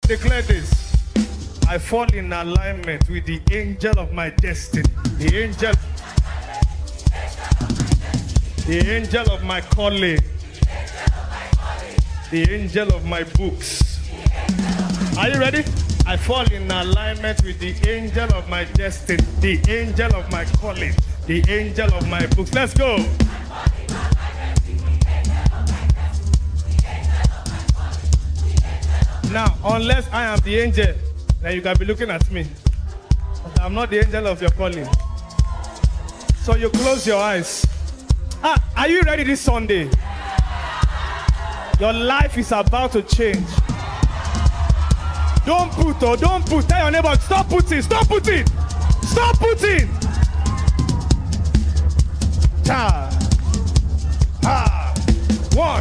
Declare this. I fall in alignment with the angel of my destiny. The angel of my calling. The angel of my books. Are you ready? I fall in alignment with the angel of my destiny. The angel of my calling. The angel of my books. Let's go. Now, unless I am the angel, then you can be looking at me. But I'm not the angel of your calling. So you close your eyes. Are you ready this Sunday? Your life is about to change. Don't put. Tell your neighbor, stop putting. Stop putting. 1,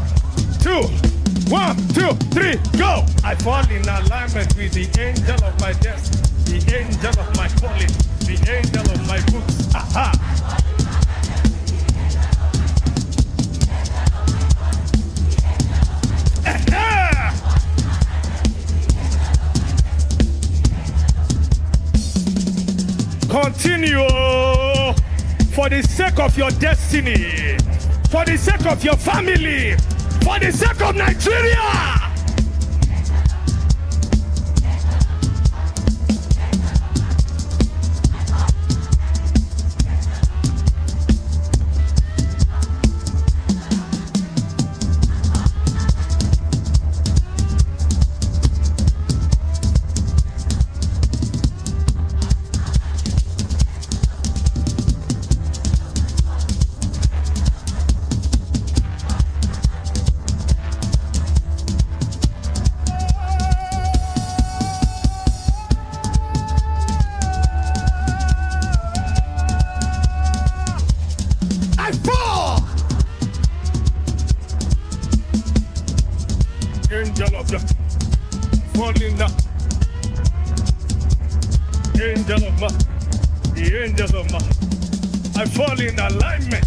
2, 3, go! I fall in alignment with the angel of my destiny, the angel of my calling, the angel of my books. Aha! Continue for the sake of your destiny, for the sake of your family, for the sake of Nigeria. Angel of the falling down. Angel of my, the angel of my, I fall in alignment.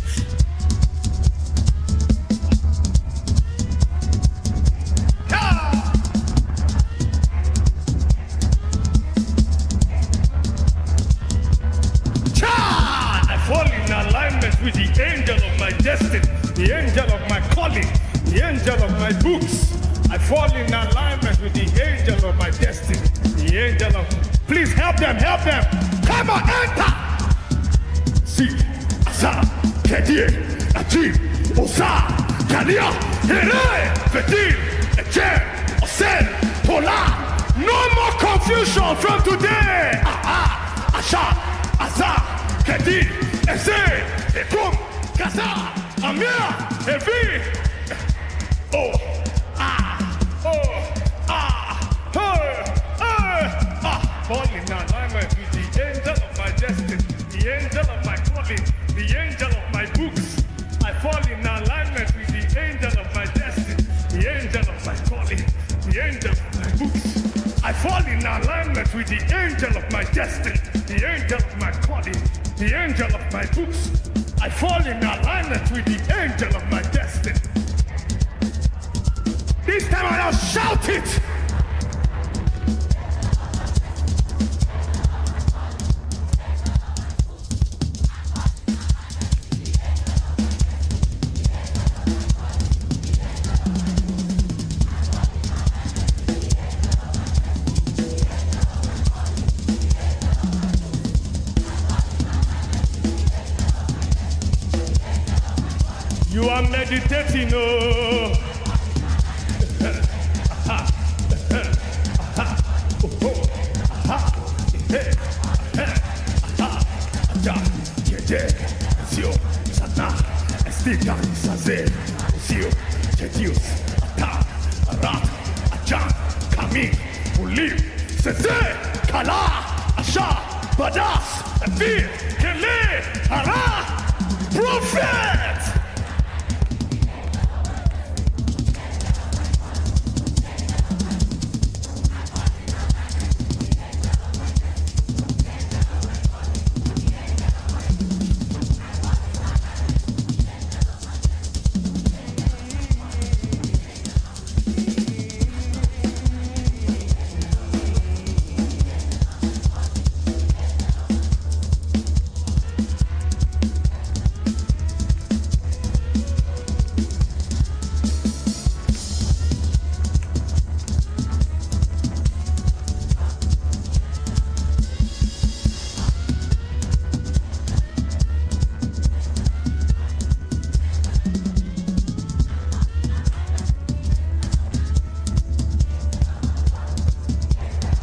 I fall in alignment with the angel of my destiny, the angel of my calling, the angel of my books. I fall in alignment with the angel of my destiny, the angel of... Please help them. Come on, enter! Si, Asa, Kedir, Ajib, Osa, Kania, Here, Fedir, Echer, Osen, Tola. No more confusion from today! Asha, Asa, Kedir, Ese, Ekum, Kaza, Amir, Evi. Oh. Fall in alignment with the angel of my destiny, the angel of my calling, the angel of my books. I fall in alignment with the angel of my destiny, the angel of my calling, the angel of my books. I fall in alignment with the angel of my destiny, the angel of my calling, the angel of my books. I fall in alignment with the angel of my destiny. This time I'll shout it. You are meditating, oh. Prophet!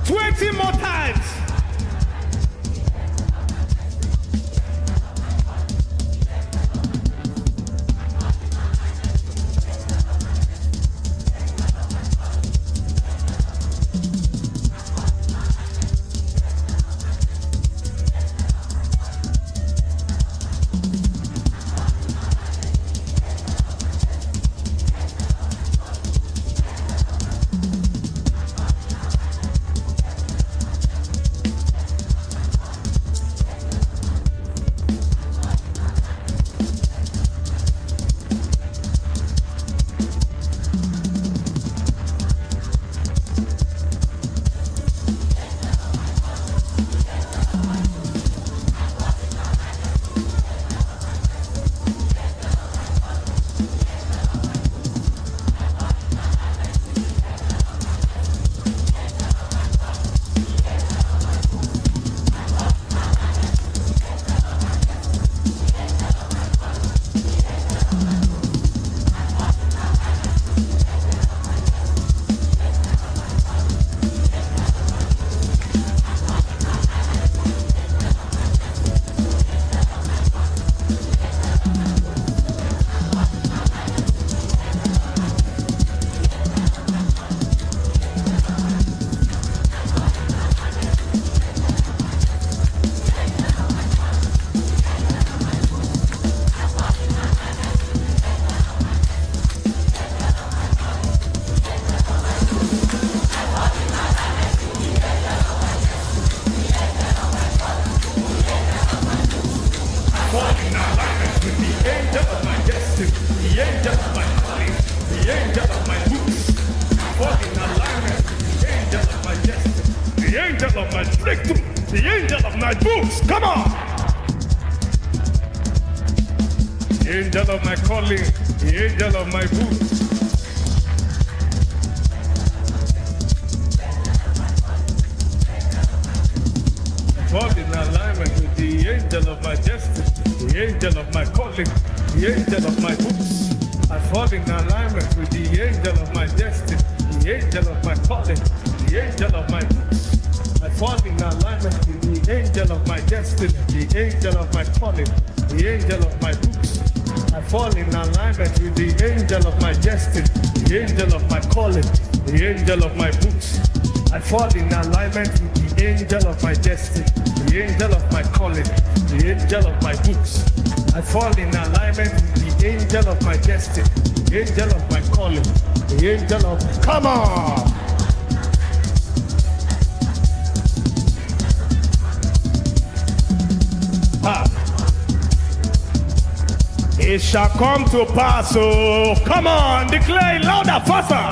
20 more times. Angel of my calling, the angel of my boots. Fall in alignment with the angel of my destiny, the angel of my calling, the angel of my boots. I fall in alignment with the angel of my destiny, the angel of my calling, the angel of my boots. I fall in alignment with the angel of my destiny, the angel of my calling, the angel of my boots. I fall in alignment with the angel of my destiny, the angel of my calling, the angel of my boots. I fall in alignment with the angel of my destiny, the angel of my calling, the angel of my boots. I fall in alignment with the angel of my destiny, the angel of my calling, the angel of... Come on! It shall come to pass, oh, come on, declare it louder, faster.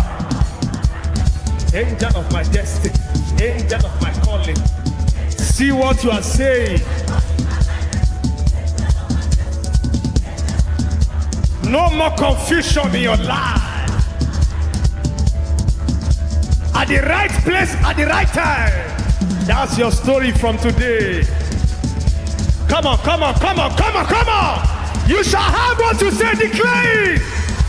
Angel of my destiny, angel of my calling. See what you are saying. No more confusion in your life. At the right place, at the right time. That's your story from today. Come on, come on, come on, come on, come on. You shall have what you say, declare it.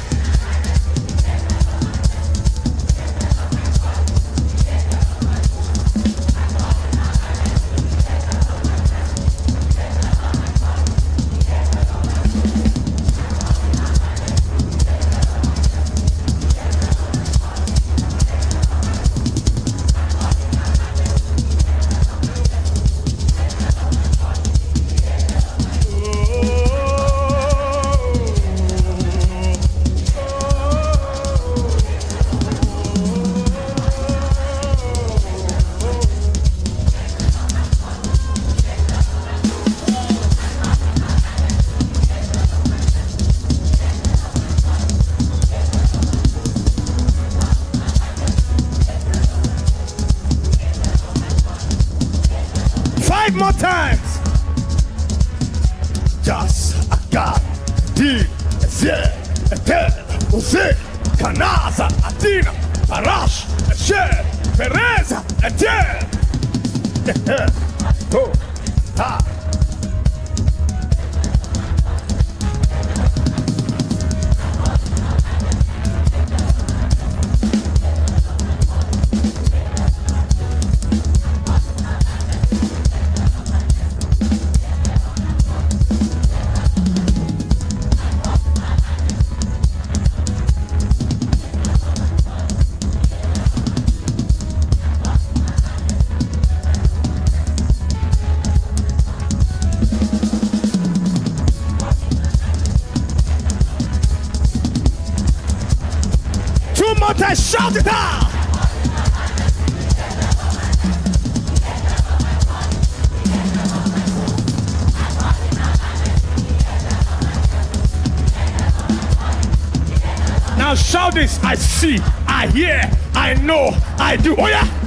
More times. Just a God, D, Z, Etel, Uzi, Kanaza, Atina, Parash, Esher, Pereza, Etel. Oh, ha. Say, shout it out. Now shout this. I see, I hear, I know, I do. Oh yeah.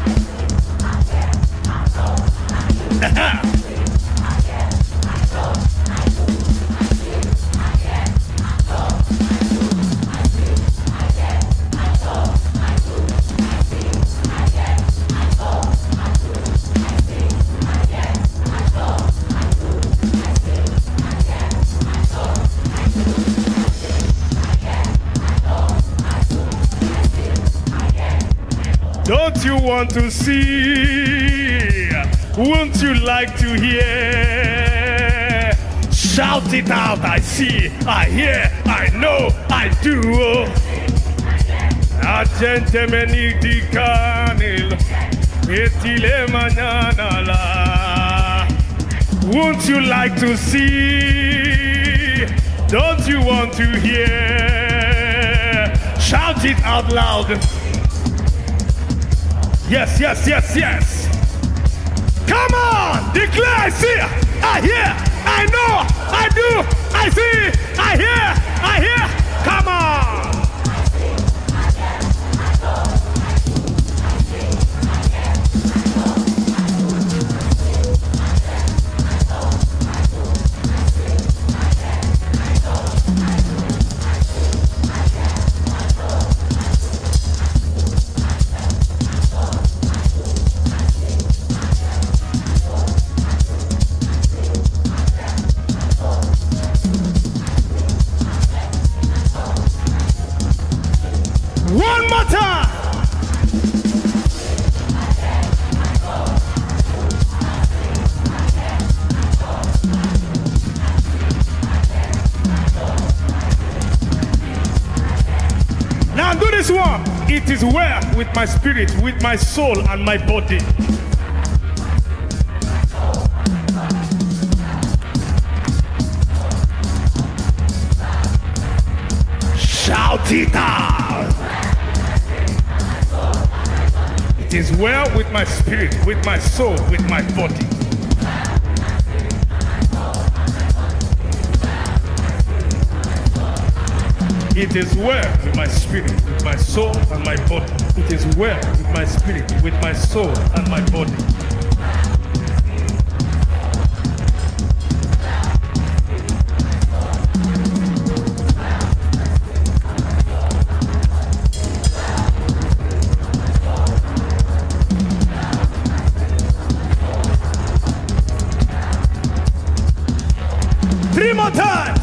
Don't you want to see? Won't you like to hear? Shout it out. I see, I hear, I know, I do. Agente meniti canil, etile manana la. Won't you like to see? Don't you want to hear? Shout it out loud. Yes, yes, yes, yes. Come on, declare, I see, I hear, I know, I do, I see, I hear, I hear. Come on. One more time. Now do this one. It is well with my spirit, with my soul and my body. Shout it out. It is well with my spirit, with my soul, with my body. It is well with my spirit, with my soul, and my body. It is well with my spirit, with my soul, and my body. Three more times.